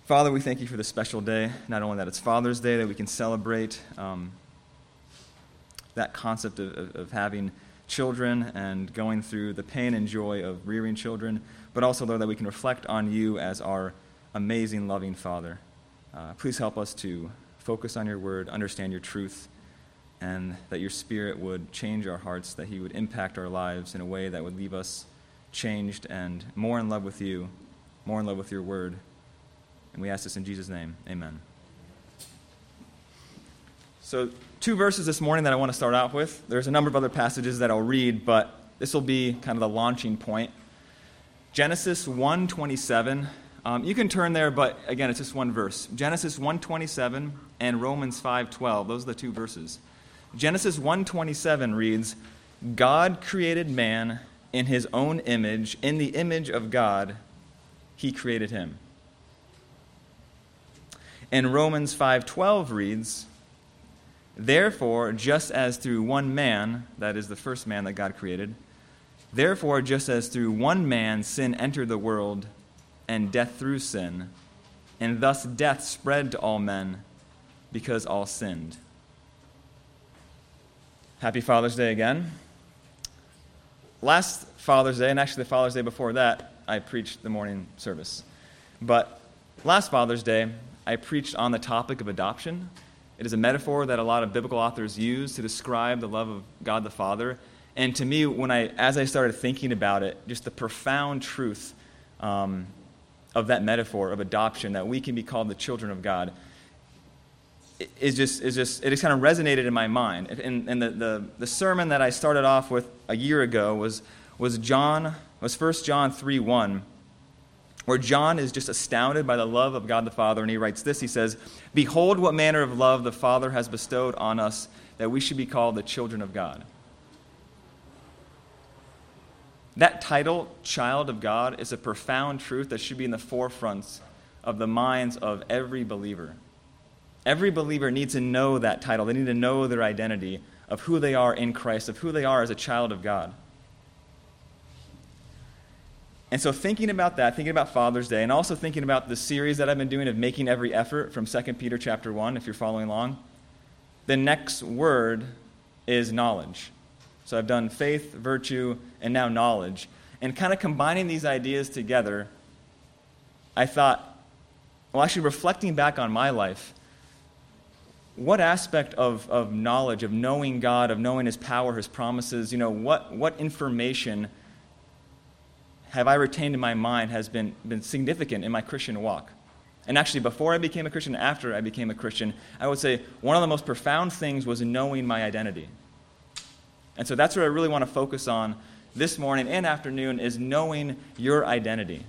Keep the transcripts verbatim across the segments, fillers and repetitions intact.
Father, we thank you for this special day, not only that it's Father's Day, that we can celebrate um, that concept of, of, of having children and going through the pain and joy of rearing children, but also, Lord, that we can reflect on you as our amazing, loving Father. Uh, please help us to focus on your word, understand your truth, and that your Spirit would change our hearts, that he would impact our lives in a way that would leave us changed and more in love with you, more in love with your word. And we ask this in Jesus' name. Amen. So two verses this morning that I want to start out with. There's a number of other passages that I'll read, but this will be kind of the launching point. Genesis one twenty-seven. Um, you can turn there, but again, it's just one verse. Genesis one twenty-seven and Romans five twelve. Those are the two verses. Genesis one twenty-seven reads, God created man in his own image. In the image of God, he created him. And Romans five twelve reads, therefore, just as through one man, that is the first man that God created, therefore, just as through one man sin entered the world, and death through sin, and thus death spread to all men, because all sinned. Happy Father's Day again. Last Father's Day, and actually the Father's Day before that, I preached the morning service. But last Father's Day, I preached on the topic of adoption. It is a metaphor that a lot of biblical authors use to describe the love of God the Father. And to me, when I, as I started thinking about it, just the profound truth um, of that metaphor of adoption, that we can be called the children of God, is just is just it just kind of resonated in my mind. And, and the, the the sermon that I started off with a year ago was was John was First John three one. Where John is just astounded by the love of God the Father, and he writes this, he says, behold what manner of love the Father has bestowed on us, that we should be called the children of God. That title, Child of God, is a profound truth that should be in the forefront of the minds of every believer. Every believer needs to know that title. They need to know their identity of who they are in Christ, of who they are as a child of God. And so thinking about that, thinking about Father's Day, and also thinking about the series that I've been doing of Making Every Effort from Second Peter chapter one, if you're following along, the next word is knowledge. So I've done faith, virtue, and now knowledge. And kind of combining these ideas together, I thought, well, actually reflecting back on my life, what aspect of, of knowledge, of knowing God, of knowing his power, his promises, you know, what, what information have I retained in my mind has been, been significant in my Christian walk. And actually, before I became a Christian, after I became a Christian, I would say one of the most profound things was knowing my identity. And so that's what I really want to focus on this morning and afternoon, is knowing your identity.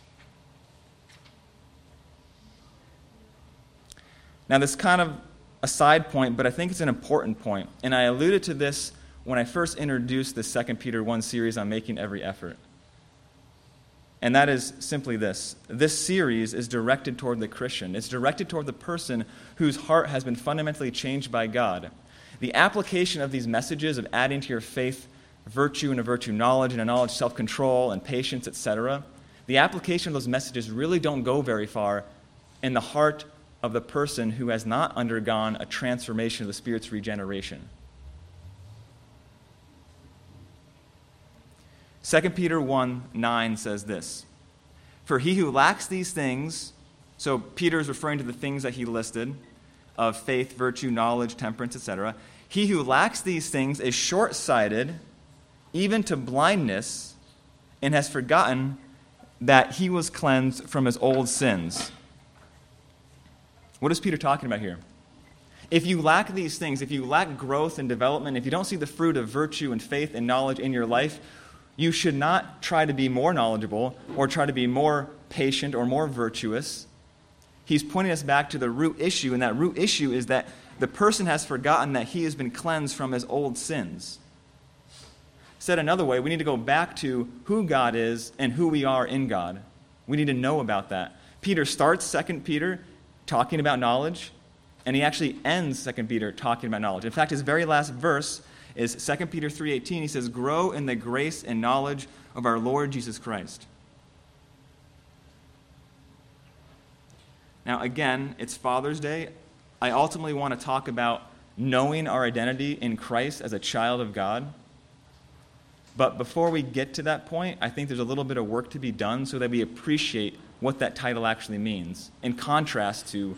Now, this is kind of a side point, but I think it's an important point. And I alluded to this when I first introduced the Second Peter one series on Making Every Effort. And that is simply this. This series is directed toward the Christian. It's directed toward the person whose heart has been fundamentally changed by God. The application of these messages of adding to your faith virtue and a virtue knowledge, and a knowledge self-control and patience, et cetera, the application of those messages really don't go very far in the heart of the person who has not undergone a transformation of the Spirit's regeneration. Second Peter one nine says this, for he who lacks these things, so Peter is referring to the things that he listed, of faith, virtue, knowledge, temperance, et cetera. He who lacks these things is short-sighted, even to blindness, and has forgotten that he was cleansed from his old sins. What is Peter talking about here? If you lack these things, if you lack growth and development, if you don't see the fruit of virtue and faith and knowledge in your life, you should not try to be more knowledgeable or try to be more patient or more virtuous. He's pointing us back to the root issue, and that root issue is that the person has forgotten that he has been cleansed from his old sins. Said another way, we need to go back to who God is and who we are in God. We need to know about that. Peter starts Second Peter talking about knowledge, and he actually ends Second Peter talking about knowledge. In fact, his very last verse is Second Peter three eighteen. He says, grow in the grace and knowledge of our Lord Jesus Christ. Now, again, it's Father's Day. I ultimately want to talk about knowing our identity in Christ as a child of God. But before we get to that point, I think there's a little bit of work to be done so that we appreciate what that title actually means, in contrast to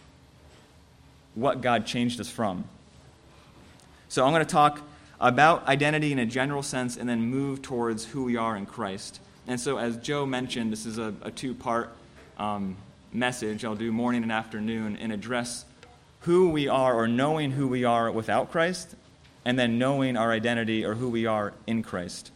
what God changed us from. So I'm going to talk about identity in a general sense and then move towards who we are in Christ. And so as Joe mentioned, this is a, a two-part um, message. I'll do morning and afternoon and address who we are or knowing who we are without Christ, and then knowing our identity or who we are in Christ.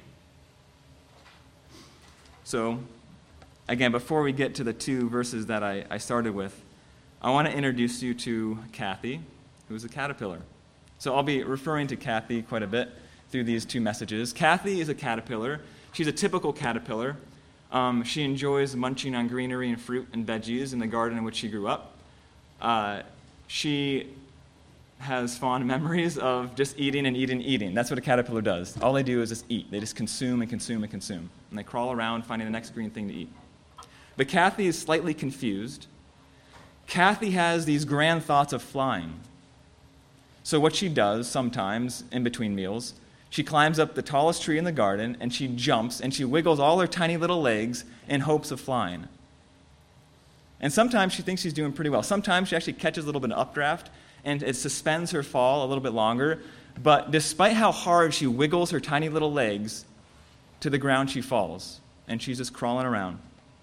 So, again, before we get to the two verses that I, I started with, I want to introduce you to Kathy, who's a caterpillar. So I'll be referring to Kathy quite a bit through these two messages. Kathy is a caterpillar. She's a typical caterpillar. Um, she enjoys munching on greenery and fruit and veggies in the garden in which she grew up. Uh, she has fond memories of just eating and eating and eating. That's what a caterpillar does. All they do is just eat. They just consume and consume and consume. And they crawl around finding the next green thing to eat. But Kathy is slightly confused. Kathy has these grand thoughts of flying. So what she does sometimes in between meals, she climbs up the tallest tree in the garden and she jumps and she wiggles all her tiny little legs in hopes of flying. And sometimes she thinks she's doing pretty well. Sometimes she actually catches a little bit of updraft and it suspends her fall a little bit longer. But despite how hard she wiggles her tiny little legs, to the ground she falls, and she's just crawling around.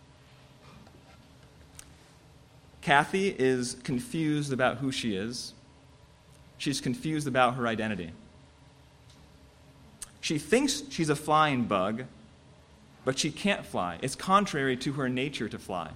Kathy is confused about who she is. She's confused about her identity. She thinks she's a flying bug, but she can't fly. It's contrary to her nature to fly.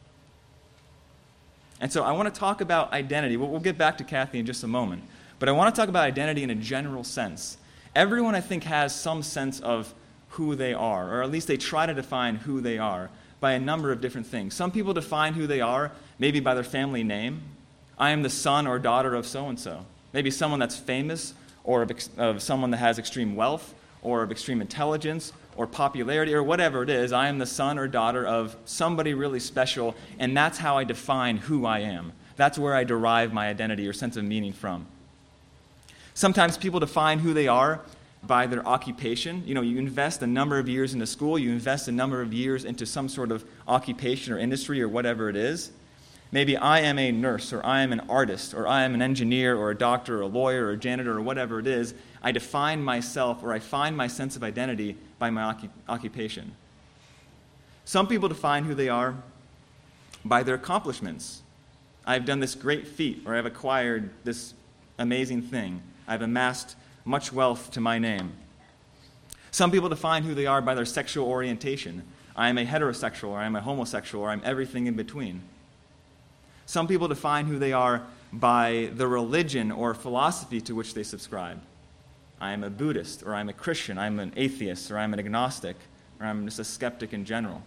And so I want to talk about identity. We'll, we'll get back to Kathy in just a moment. But I want to talk about identity in a general sense. Everyone, I think, has some sense of who they are, or at least they try to define who they are by a number of different things. Some people define who they are maybe by their family name. I am the son or daughter of so-and-so. Maybe someone that's famous, or of, ex- of someone that has extreme wealth, or of extreme intelligence, or popularity, or whatever it is. I am the son or daughter of somebody really special, and that's how I define who I am. That's where I derive my identity or sense of meaning from. Sometimes people define who they are by their occupation. You know, you invest a number of years into school, you invest a number of years into some sort of occupation or industry or whatever it is. Maybe I am a nurse, or I am an artist, or I am an engineer, or a doctor, or a lawyer, or a janitor, or whatever it is. I define myself, or I find my sense of identity by my occup- occupation. Some people define who they are by their accomplishments. I've done this great feat, or I've acquired this amazing thing. I've amassed much wealth to my name. Some people define who they are by their sexual orientation. I am a heterosexual, or I am a homosexual, or I'm everything in between. Some people define who they are by the religion or philosophy to which they subscribe. I am a Buddhist, or I'm a Christian, I'm an atheist, or I'm an agnostic, or I'm just a skeptic in general.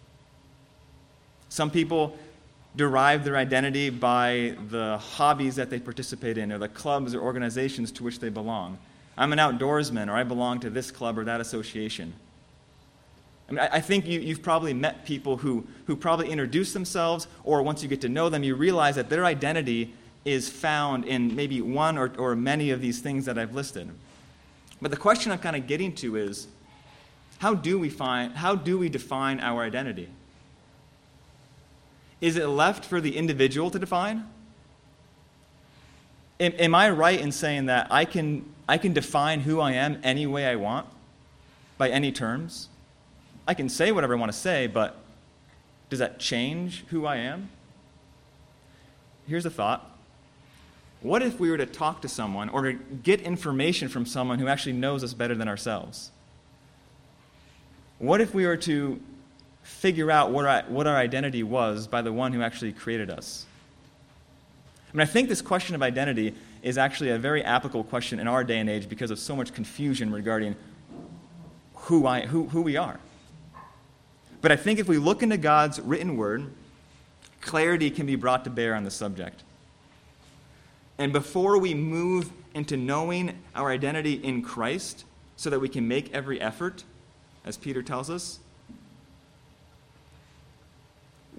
Some people derive their identity by the hobbies that they participate in, or the clubs or organizations to which they belong. I'm an outdoorsman, or I belong to this club or that association. I mean, I, I think you, you've probably met people who, who probably introduce themselves, or once you get to know them, you realize that their identity is found in maybe one or, or many of these things that I've listed. But the question I'm kind of getting to is, how do we find, how do we define our identity? Is it left for the individual to define? Am, am I right in saying that I can, I can define who I am any way I want, by any terms? I can say whatever I want to say, but does that change who I am? Here's a thought. What if we were to talk to someone or to get information from someone who actually knows us better than ourselves? What if we were to figure out what our, what our identity was by the one who actually created us? I mean, I think this question of identity is actually a very applicable question in our day and age because of so much confusion regarding who, I, who, who we are. But I think if we look into God's written word, clarity can be brought to bear on the subject. And before we move into knowing our identity in Christ so that we can make every effort, as Peter tells us,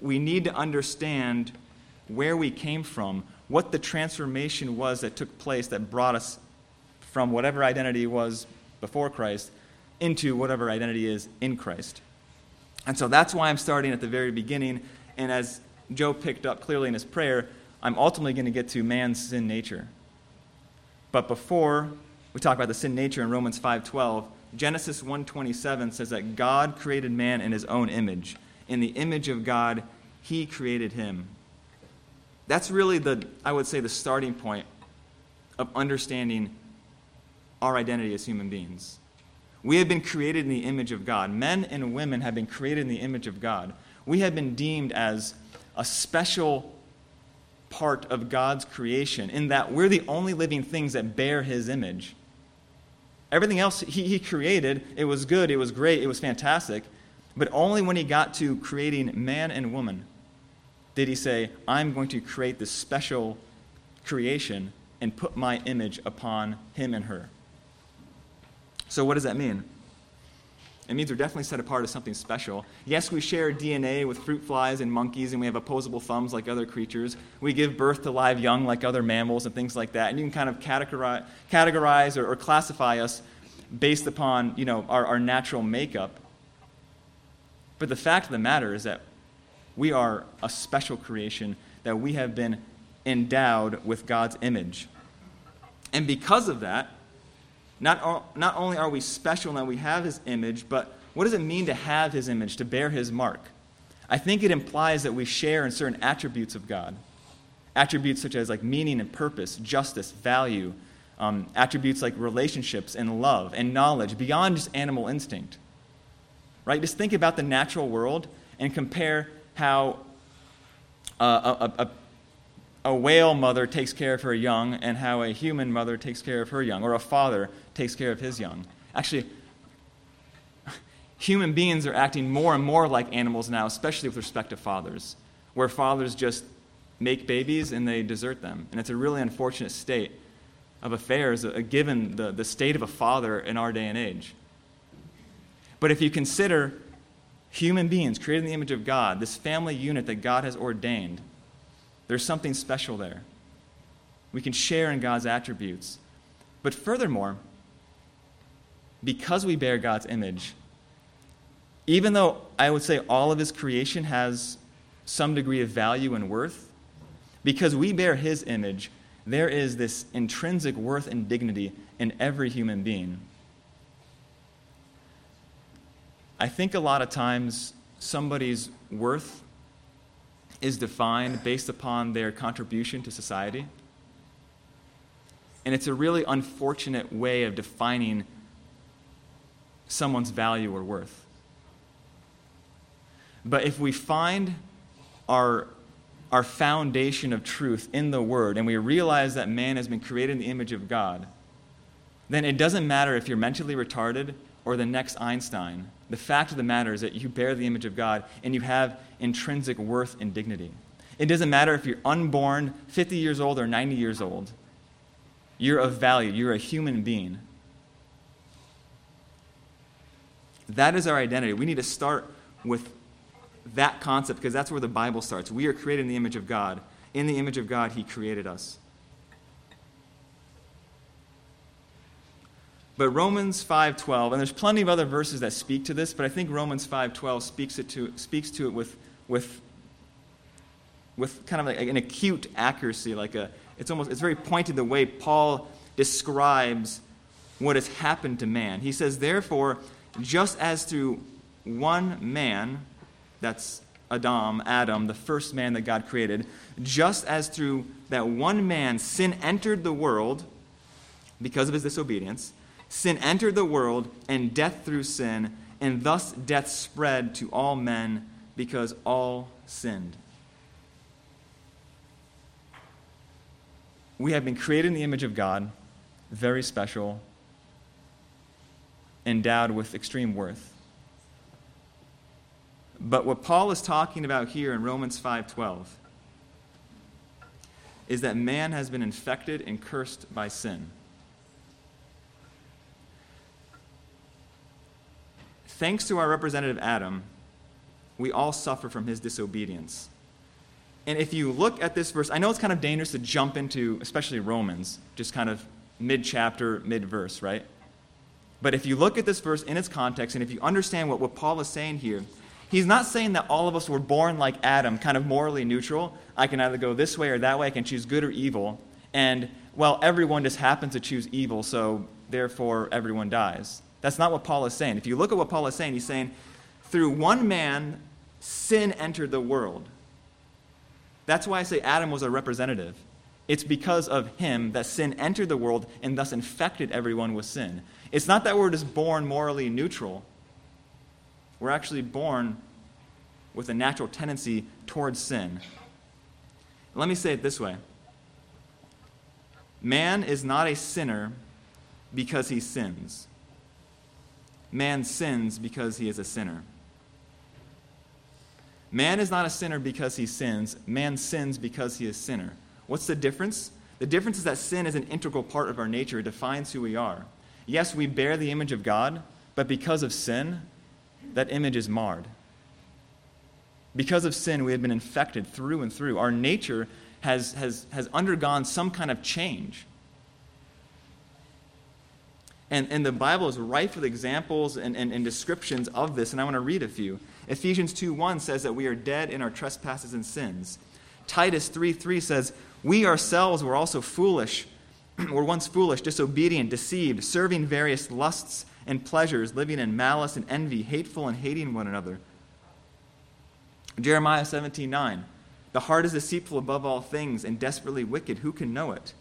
we need to understand where we came from, what the transformation was that took place that brought us from whatever identity was before Christ into whatever identity is in Christ. And so that's why I'm starting at the very beginning. And as Joe picked up clearly in his prayer, I'm ultimately going to get to man's sin nature. But before we talk about the sin nature in Romans five twelve, Genesis one twenty-seven says that God created man in his own image. In the image of God, he created him. That's really the, I would say, the starting point of understanding our identity as human beings. We have been created in the image of God. Men and women have been created in the image of God. We have been deemed as a special part of God's creation in that we're the only living things that bear his image. Everything else he, he created, it was good, it was great, it was fantastic, but only when he got to creating man and woman did he say, I'm going to create this special creation and put my image upon him and her. So what does that mean? It means we're definitely set apart as something special. Yes, we share D N A with fruit flies and monkeys, and we have opposable thumbs like other creatures. We give birth to live young like other mammals and things like that. And you can kind of categorize, categorize or, or classify us based upon, you know, our, our natural makeup. But the fact of the matter is that we are a special creation, that we have been endowed with God's image. And because of that, Not, not only are we special in that we have his image, but what does it mean to have his image, to bear his mark? I think it implies that we share in certain attributes of God. Attributes such as like meaning and purpose, justice, value, um, attributes like relationships and love and knowledge beyond just animal instinct. Right? Just think about the natural world and compare how uh, a, a, a whale mother takes care of her young and how a human mother takes care of her young, or a father takes care of his young. Actually, human beings are acting more and more like animals now, especially with respect to fathers, where fathers just make babies and they desert them. And it's a really unfortunate state of affairs, uh, given the, the state of a father in our day and age. But if you consider human beings created in the image of God, this family unit that God has ordained, there's something special there. We can share in God's attributes. But furthermore, because we bear God's image, even though I would say all of his creation has some degree of value and worth, because we bear his image, there is this intrinsic worth and dignity in every human being. I think a lot of times somebody's worth is defined based upon their contribution to society. And it's a really unfortunate way of defining someone's value or worth. But if we find our, our foundation of truth in the Word, and we realize that man has been created in the image of God, then it doesn't matter if you're mentally retarded or the next Einstein. The fact of the matter is that you bear the image of God and you have intrinsic worth and dignity. It doesn't matter if you're unborn, fifty years old, or ninety years old. You're of value. You're a human being. That is our identity. We need to start with that concept because that's where the Bible starts. We are created in the image of God. In the image of God, he created us. But Romans five twelve, and there's plenty of other verses that speak to this, but I think Romans five twelve speaks it to speaks to it with with with kind of like an acute accuracy, like a it's almost it's very pointed the way Paul describes what has happened to man. He says, therefore, just as through one man, that's Adam, Adam, the first man that God created, just as through that one man sin entered the world because of his disobedience, sin entered the world, and death through sin, and thus death spread to all men because all sinned. We have been created in the image of God, very special, endowed with extreme worth. But what Paul is talking about here in Romans five twelve is that man has been infected and cursed by sin. Thanks to our representative Adam, we all suffer from his disobedience. And if you look at this verse, I know it's kind of dangerous to jump into, especially Romans, just kind of mid-chapter, mid-verse, right? But if you look at this verse in its context, and if you understand what, what Paul is saying here, he's not saying that all of us were born like Adam, kind of morally neutral. I can either go this way or that way. I can choose good or evil. And, well, everyone just happens to choose evil, so therefore everyone dies. That's not what Paul is saying. If you look at what Paul is saying, he's saying, through one man, sin entered the world. That's why I say Adam was a representative. It's because of him that sin entered the world and thus infected everyone with sin. It's not that we're just born morally neutral. We're actually born with a natural tendency towards sin. Let me say it this way. Man is not a sinner because he sins. Man sins because he is a sinner. Man is not a sinner because he sins. Man sins because he is a sinner. What's the difference? The difference is that sin is an integral part of our nature. It defines who we are. Yes, we bear the image of God, but because of sin, that image is marred. Because of sin, we have been infected through and through. Our nature has, has, has undergone some kind of change. And, and the Bible is rife with examples and, and, and descriptions of this, and I want to read a few. Ephesians two one says that we are dead in our trespasses and sins. Titus three three says, we ourselves were also foolish, were once foolish, disobedient, deceived, serving various lusts and pleasures, living in malice and envy, hateful and hating one another. Jeremiah seventeen nine, the heart is deceitful above all things and desperately wicked. Who can know it?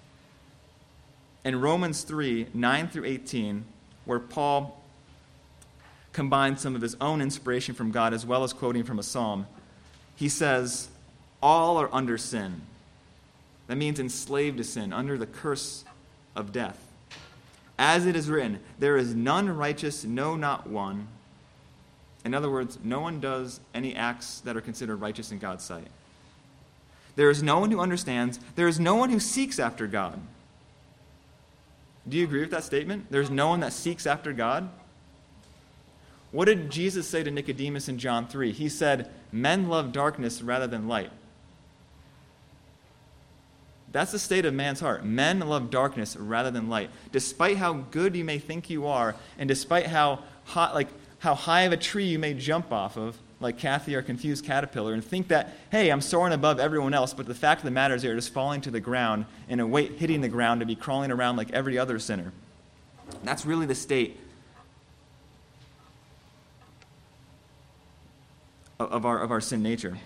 In Romans three nine through eighteen, where Paul combines some of his own inspiration from God as well as quoting from a psalm, he says, all are under sin. That means enslaved to sin, under the curse of death. As it is written, there is none righteous, no, not one. In other words, no one does any acts that are considered righteous in God's sight. There is no one who understands. There is no one who seeks after God. Do you agree with that statement? There's no one that seeks after God? What did Jesus say to Nicodemus in John three? He said, men love darkness rather than light. That's the state of man's heart. Men love darkness rather than light. Despite how good you may think you are, and despite how hot, like how high of a tree you may jump off of, like Kathy, our confused caterpillar, and think that, hey, I'm soaring above everyone else, but the fact of the matter is you're just falling to the ground in a weight hitting the ground to be crawling around like every other sinner. That's really the state of our, of our sin nature.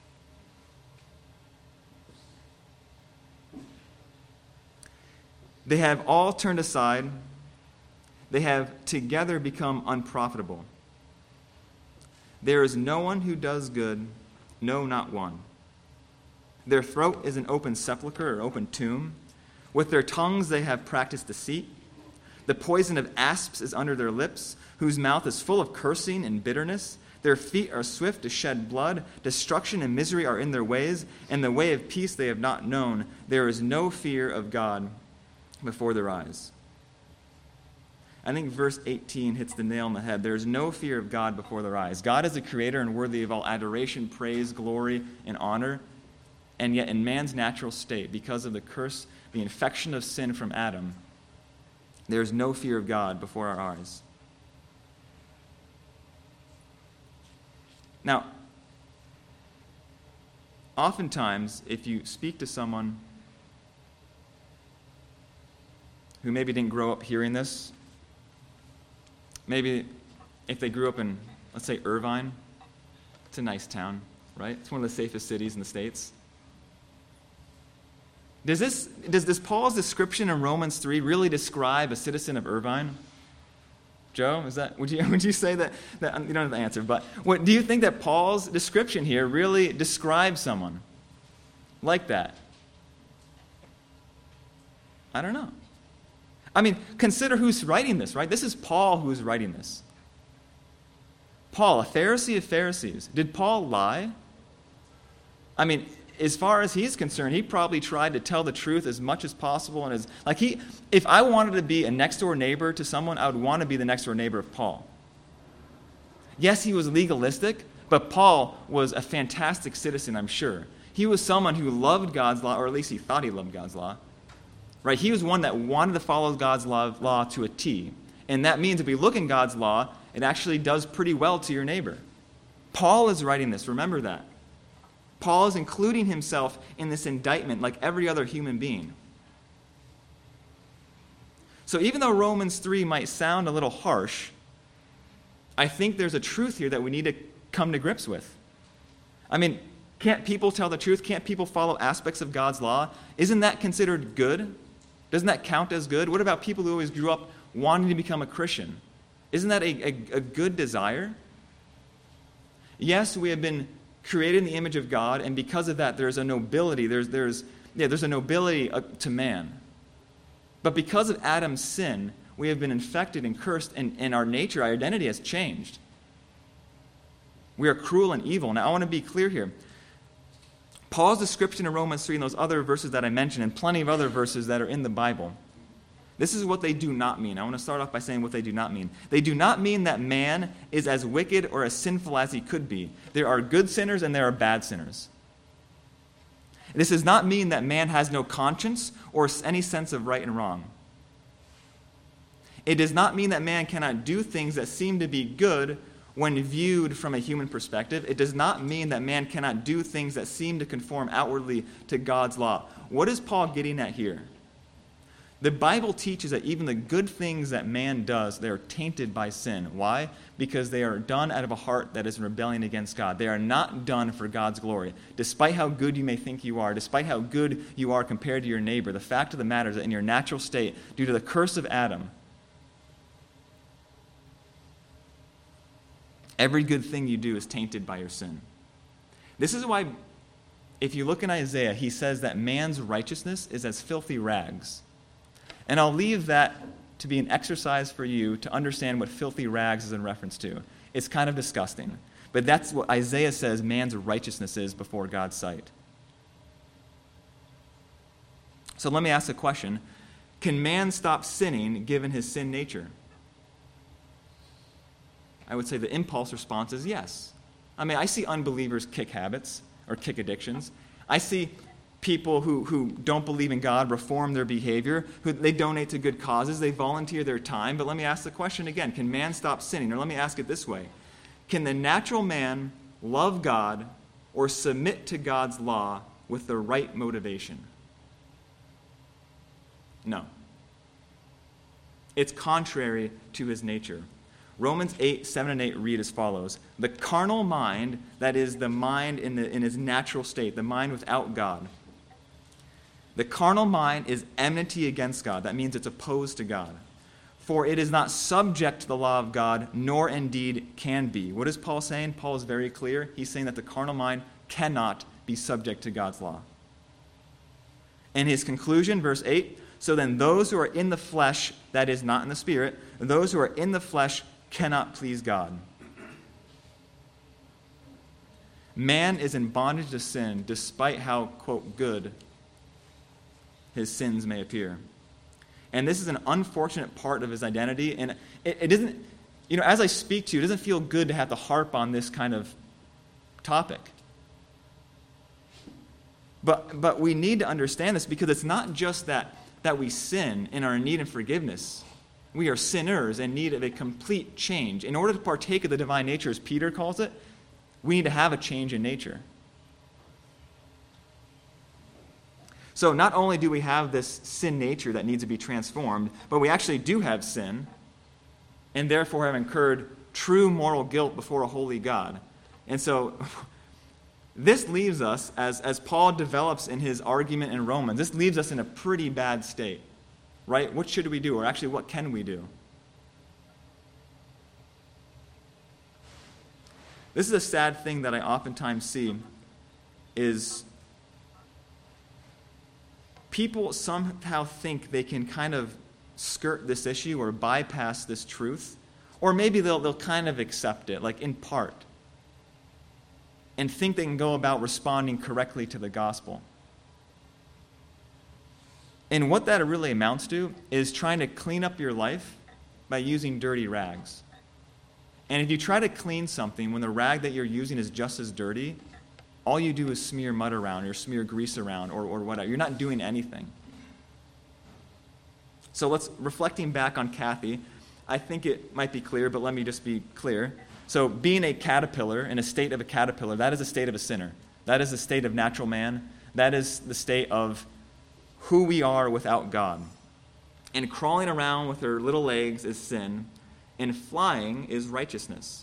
They have all turned aside. They have together become unprofitable. There is no one who does good, no, not one. Their throat is an open sepulchre or open tomb. With their tongues they have practiced deceit. The poison of asps is under their lips, whose mouth is full of cursing and bitterness. Their feet are swift to shed blood. Destruction and misery are in their ways, and the way of peace they have not known. There is no fear of God before their eyes. I think verse eighteen hits the nail on the head. There is no fear of God before their eyes. God is the creator and worthy of all adoration, praise, glory, and honor. And yet in man's natural state, because of the curse, the infection of sin from Adam, there is no fear of God before our eyes. Now, oftentimes, if you speak to someone who maybe didn't grow up hearing this, maybe if they grew up in, let's say, Irvine, it's a nice town, right? It's one of the safest cities in the States. Does this, does this Paul's description in Romans three really describe a citizen of Irvine? Joe, is that, would you, would you say that, that, you don't have the answer, but what, do you think that Paul's description here really describes someone like that? I don't know. I mean, consider who's writing this, right? This is Paul who's writing this. Paul, a Pharisee of Pharisees. Did Paul lie? I mean, as far as he's concerned, he probably tried to tell the truth as much as possible. And as like he, if I wanted to be a next-door neighbor to someone, I would want to be the next-door neighbor of Paul. Yes, he was legalistic, But Paul was a fantastic citizen, I'm sure. He was someone who loved God's law, or at least he thought he loved God's law. Right? He was one that wanted to follow God's law, law to a T. And that means if we look in God's law, it actually does pretty well to your neighbor. Paul is writing this, remember that. Paul is including himself in this indictment like every other human being. So even though Romans three might sound a little harsh, I think there's a truth here that we need to come to grips with. I mean, can't people tell the truth? Can't people follow aspects of God's law? Isn't that considered good? Doesn't that count as good? What about people who always grew up wanting to become a Christian? Isn't that a, a, a good desire? Yes, we have been created in the image of God, and because of that, there's a nobility. There's, there's, yeah, there's a nobility to man. But because of Adam's sin, we have been infected and cursed, and, and our nature, our identity has changed. We are cruel and evil. Now, I want to be clear here. Paul's description in Romans three and those other verses that I mentioned, and plenty of other verses that are in the Bible, this is what they do not mean. I want to start off by saying what they do not mean. They do not mean that man is as wicked or as sinful as he could be. There are good sinners and there are bad sinners. This does not mean that man has no conscience or any sense of right and wrong. It does not mean that man cannot do things that seem to be good when viewed from a human perspective. It does not mean that man cannot do things that seem to conform outwardly to God's law. What is Paul getting at here? The Bible teaches that even the good things that man does, they are tainted by sin. Why? Because they are done out of a heart that is in rebellion against God. They are not done for God's glory. Despite how good you may think you are, despite how good you are compared to your neighbor, the fact of the matter is that in your natural state, due to the curse of Adam, every good thing you do is tainted by your sin. This is why, if you look in Isaiah, he says that man's righteousness is as filthy rags. And I'll leave that to be an exercise for you to understand what filthy rags is in reference to. It's kind of disgusting. But that's what Isaiah says man's righteousness is before God's sight. So let me ask a question. Can man stop sinning given his sin nature? I would say the impulse response is yes. I mean, I see unbelievers kick habits or kick addictions. I see people who, who don't believe in God reform their behavior, who they donate to good causes, they volunteer their time. But let me ask the question again, can man stop sinning? Or let me ask it this way. Can the natural man love God or submit to God's law with the right motivation? No. It's contrary to his nature. Romans eight, seven and eight read as follows. The carnal mind, that is the mind in, the, in its natural state, the mind without God, the carnal mind is enmity against God. That means it's opposed to God. For it is not subject to the law of God, nor indeed can be. What is Paul saying? Paul is very clear. He's saying that the carnal mind cannot be subject to God's law. In his conclusion, verse eight, so then those who are in the flesh, that is not in the spirit, those who are in the flesh cannot please God. Man is in bondage to sin despite how, quote, good his sins may appear. And this is an unfortunate part of his identity. And it, it doesn't, you know, as I speak to you, it doesn't feel good to have to harp on this kind of topic. But but we need to understand this because it's not just that, that we sin and are in need of forgiveness. We are sinners in need of a complete change. In order to partake of the divine nature, as Peter calls it, we need to have a change in nature. So not only do we have this sin nature that needs to be transformed, but we actually do have sin, and therefore have incurred true moral guilt before a holy God. And so this leaves us, as, as Paul develops in his argument in Romans, this leaves us in a pretty bad state, right? What should we do? Or actually, what can we do? This is a sad thing that I oftentimes see is people somehow think they can kind of skirt this issue or bypass this truth, or maybe they'll, they'll kind of accept it, like in part, and think they can go about responding correctly to the gospel. And what that really amounts to is trying to clean up your life by using dirty rags. And if you try to clean something when the rag that you're using is just as dirty, all you do is smear mud around or smear grease around or, or whatever. You're not doing anything. So let's, reflecting back on Kathy, I think it might be clear, but let me just be clear. So being a caterpillar, in a state of a caterpillar, that is a state of a sinner. That is the state of natural man. That is the state of who we are without God. And crawling around with her little legs is sin, and flying is righteousness.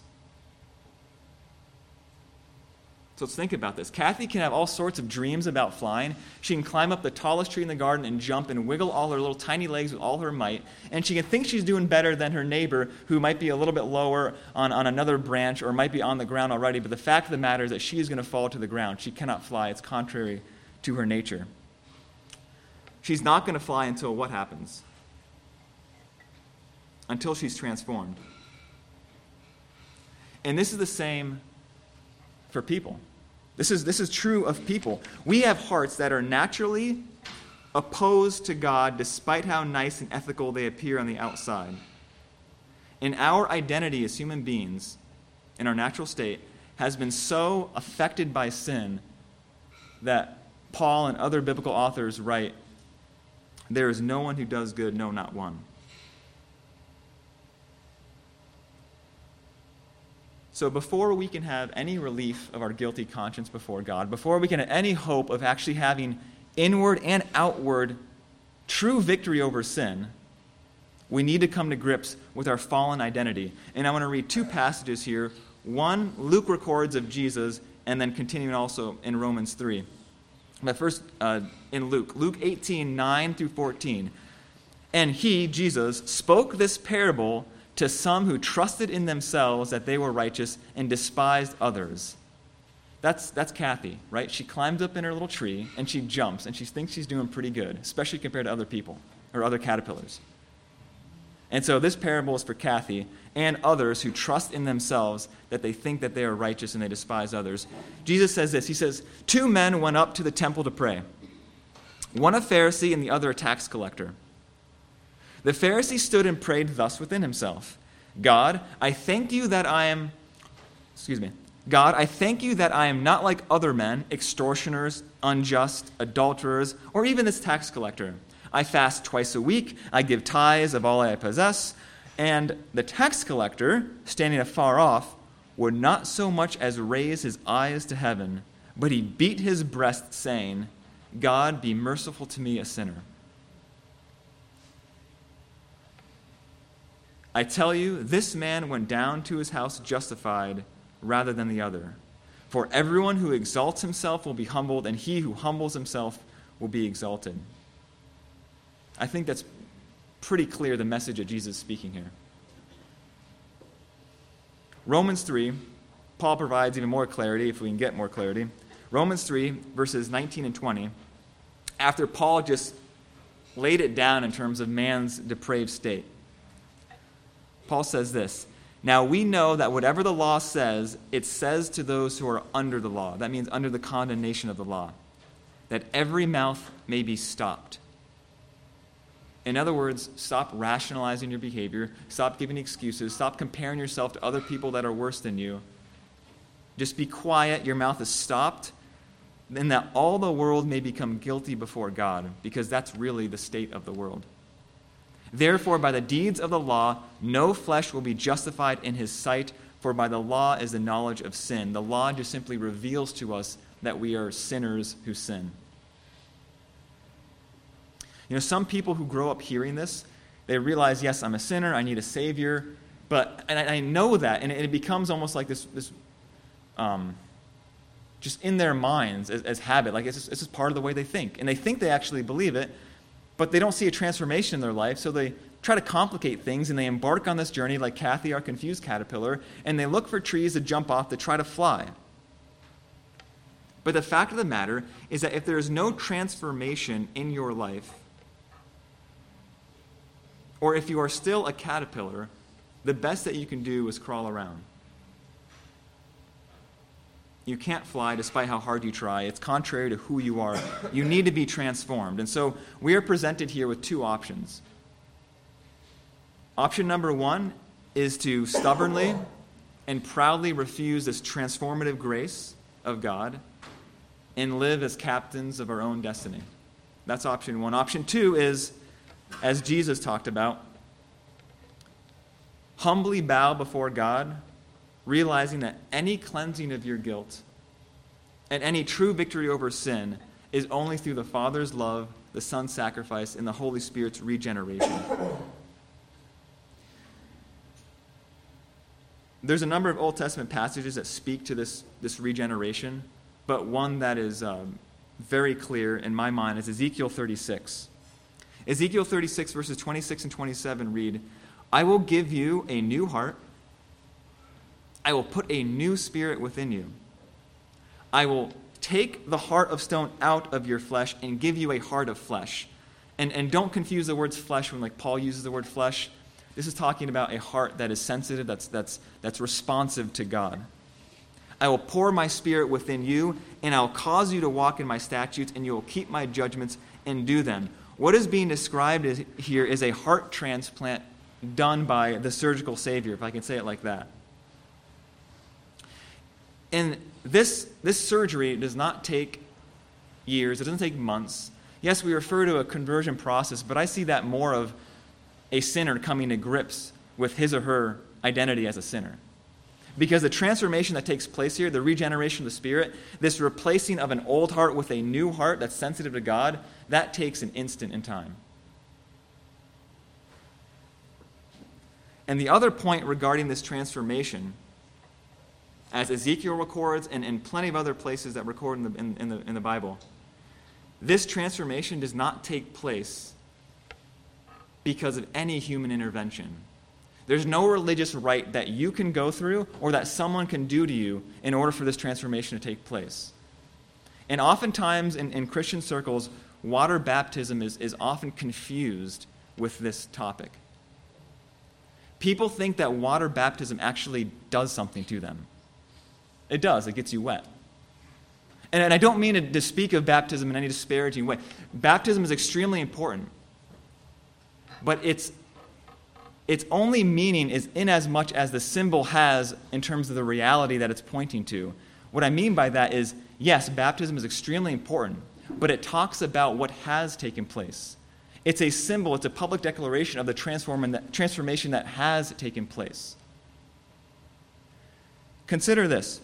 So let's think about this. Kathy can have all sorts of dreams about flying. She can climb up the tallest tree in the garden and jump and wiggle all her little tiny legs with all her might. And she can think she's doing better than her neighbor, who might be a little bit lower on, on another branch or might be on the ground already. But the fact of the matter is that she is going to fall to the ground. She cannot fly. It's contrary to her nature. She's not going to fly until what happens? Until she's transformed. And this is the same for people. This is, this is true of people. We have hearts that are naturally opposed to God despite how nice and ethical they appear on the outside. And our identity as human beings in our natural state has been so affected by sin that Paul and other biblical authors write, "There is no one who does good, no, not one." So before we can have any relief of our guilty conscience before God, before we can have any hope of actually having inward and outward true victory over sin, we need to come to grips with our fallen identity. And I want to read two passages here. One, Luke records of Jesus, and then continuing also in Romans three. But first, uh, in Luke, Luke eighteen, nine through fourteen. "And he, Jesus, spoke this parable to some who trusted in themselves that they were righteous and despised others." That's, that's Kathy, right? She climbs up in her little tree, and she jumps, and she thinks she's doing pretty good, especially compared to other people or other caterpillars. And so this parable is for Kathy and others who trust in themselves that they think that they are righteous and they despise others. Jesus says this. He says, "Two men went up to the temple to pray, one a Pharisee and the other a tax collector. The Pharisee stood and prayed thus within himself, 'God, I thank you that I am, excuse me, God, I thank you that I am not like other men, extortioners, unjust, adulterers, or even this tax collector. I fast twice a week, I give tithes of all I possess.' And the tax collector, standing afar off, would not so much as raise his eyes to heaven, but he beat his breast, saying, 'God, be merciful to me, a sinner.' I tell you, this man went down to his house justified rather than the other. For everyone who exalts himself will be humbled, and he who humbles himself will be exalted." I think that's pretty clear, the message that Jesus is speaking here. Romans three, Paul provides even more clarity, if we can get more clarity. Romans three, verses nineteen and twenty, after Paul just laid it down in terms of man's depraved state. Paul says this, "Now we know that whatever the law says, it says to those who are under the law," that means under the condemnation of the law, "that every mouth may be stopped." In other words, stop rationalizing your behavior, stop giving excuses, stop comparing yourself to other people that are worse than you. Just be quiet, your mouth is stopped, and that all the world may become guilty before God, because that's really the state of the world. "Therefore, by the deeds of the law, no flesh will be justified in his sight, for by the law is the knowledge of sin." The law just simply reveals to us that we are sinners who sin. You know, some people who grow up hearing this, they realize, yes, I'm a sinner, I need a Savior, but, and I, I know that, and it, it becomes almost like this, this um, just in their minds as, as habit, like it's just, it's just part of the way they think. And they think they actually believe it, but they don't see a transformation in their life, so they try to complicate things, and they embark on this journey like Kathy, our confused caterpillar, and they look for trees to jump off to try to fly. But the fact of the matter is that if there is no transformation in your life, or if you are still a caterpillar, the best that you can do is crawl around. You can't fly despite how hard you try. It's contrary to who you are. You need to be transformed. And so we are presented here with two options. Option number one is to stubbornly and proudly refuse this transformative grace of God and live as captains of our own destiny. That's option one. Option two is, as Jesus talked about, humbly bow before God, realizing that any cleansing of your guilt and any true victory over sin is only through the Father's love, the Son's sacrifice, and the Holy Spirit's regeneration. There's a number of Old Testament passages that speak to this, this regeneration, but one that is um, very clear in my mind is Ezekiel thirty-six. Ezekiel thirty-six, verses twenty-six and twenty-seven read, I will give you a new heart. I will put a new spirit within you. I will take the heart of stone out of your flesh and give you a heart of flesh. And, and don't confuse the words flesh when like Paul uses the word flesh. This is talking about a heart that is sensitive, that's, that's, that's responsive to God. I will pour my spirit within you, and I'll cause you to walk in my statutes, and you will keep my judgments and do them. What is being described is, here is a heart transplant done by the surgical Savior, if I can say it like that. And this, this surgery does not take years. It doesn't take months. Yes, we refer to a conversion process, but I see that more of a sinner coming to grips with his or her identity as a sinner. Because the transformation that takes place here, the regeneration of the Spirit, this replacing of an old heart with a new heart that's sensitive to God, that takes an instant in time. And the other point regarding this transformation, as Ezekiel records and, and plenty of other places that record in the, in, in, the, in the Bible, this transformation does not take place because of any human intervention. There's no religious rite that you can go through or that someone can do to you in order for this transformation to take place. And oftentimes in, in Christian circles, water baptism is, is often confused with this topic. People think that water baptism actually does something to them. It does. It gets you wet. And, and I don't mean to, to speak of baptism in any disparaging way. Baptism is extremely important. But its, its only meaning is in as much as the symbol has in terms of the reality that it's pointing to. What I mean by that is, yes, baptism is extremely important, but it talks about what has taken place. It's a symbol, it's a public declaration of the transformation that has taken place. Consider this.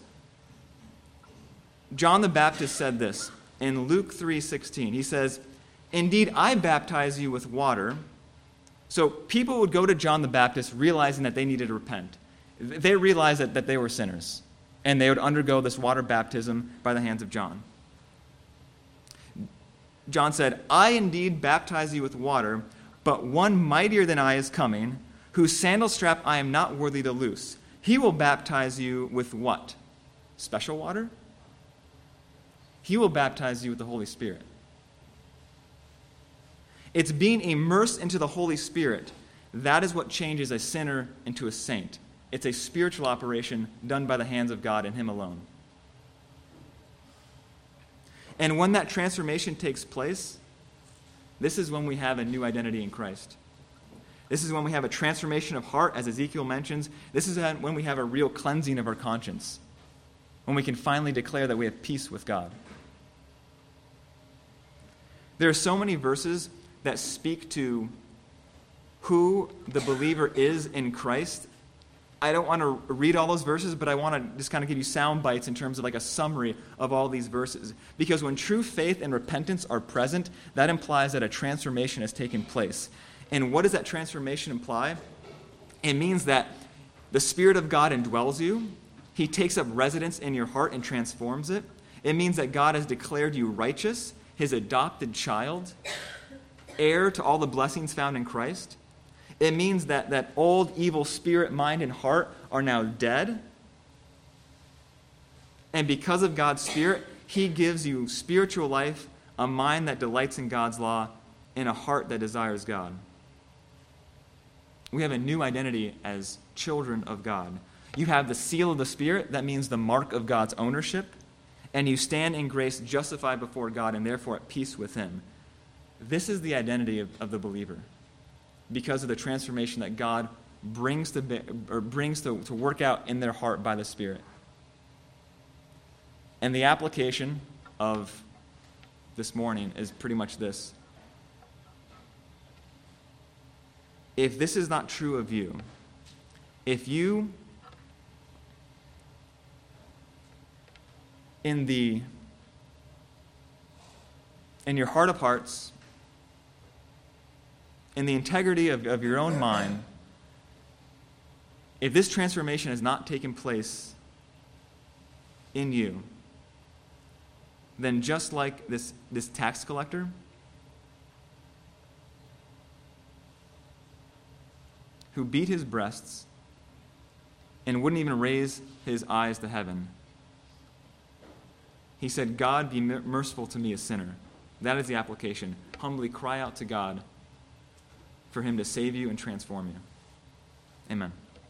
John the Baptist said this in Luke three sixteen. He says, "Indeed, I baptize you with water." So people would go to John the Baptist realizing that they needed to repent. They realized that, that they were sinners, and they would undergo this water baptism by the hands of John. John said, "I indeed baptize you with water, but one mightier than I is coming, whose sandal strap I am not worthy to loose. He will baptize you with" what? Special water? He will baptize you with the Holy Spirit. It's being immersed into the Holy Spirit. That is what changes a sinner into a saint. It's a spiritual operation done by the hands of God and Him alone. And when that transformation takes place, this is when we have a new identity in Christ. This is when we have a transformation of heart, as Ezekiel mentions. This is when we have a real cleansing of our conscience, when we can finally declare that we have peace with God. There are so many verses that speak to who the believer is in Christ. I don't want to read all those verses, but I want to just kind of give you sound bites in terms of like a summary of all these verses. Because when true faith and repentance are present, that implies that a transformation has taken place. And what does that transformation imply? It means that the Spirit of God indwells you. He takes up residence in your heart and transforms it. It means that God has declared you righteous, His adopted child, heir to all the blessings found in Christ. It means that that old evil spirit, mind, and heart are now dead. And because of God's Spirit, He gives you spiritual life, a mind that delights in God's law, and a heart that desires God. We have a new identity as children of God. You have the seal of the Spirit, that means the mark of God's ownership, and you stand in grace justified before God and therefore at peace with Him. This is the identity of, of the believer, because of the transformation that God brings to be, or brings to, to work out in their heart by the Spirit. And the application of this morning is pretty much this. If this is not true of you, if you, in the in your heart of hearts, in the integrity of, of your own mind, if this transformation has not taken place in you, then just like this, this tax collector, who beat his breasts and wouldn't even raise his eyes to heaven, he said, God, be merciful to me, a sinner. That is the application. Humbly cry out to God for him to save you and transform you. Amen.